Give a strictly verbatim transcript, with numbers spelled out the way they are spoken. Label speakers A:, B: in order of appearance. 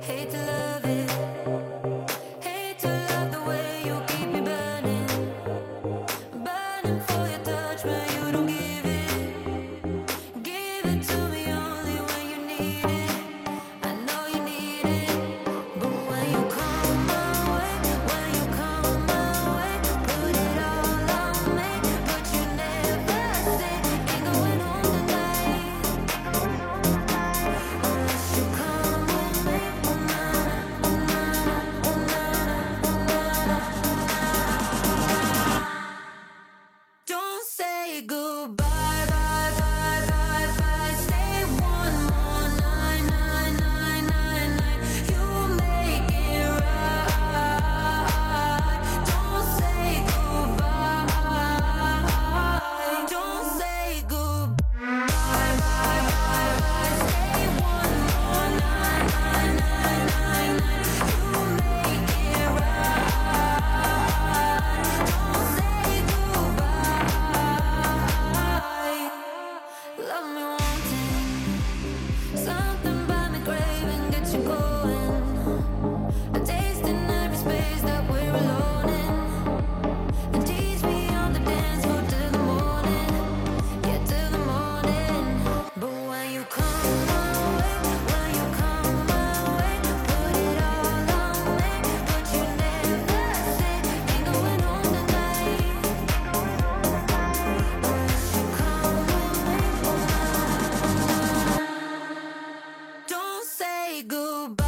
A: Hate to love it, hate to love the way you keep me burning, burning for your touch when you don't give it, give it to me only when you need it. I know you need it, but when you come my way, when you come my way, put it all on me, but you never say ain't going home tonight unless you come with me. Don't say goodbye, bye, bye, bye, bye. Stay one more night, night, night, night, night. You make it right. Don't say goodbye. Don't say goodbye, bye, bye, bye. Stay one more night, night, night, night, night. You make it right. Don't say goodbye. Love me wanting something by me craving, get you going. A taste in every space that we're alone in, and tease me on the dance floor till the morning, yeah, till the morning. But when you come my way, when you come my way, put it all on me, but you never say ain't going home tonight unless you come with me. Don't say goodbye.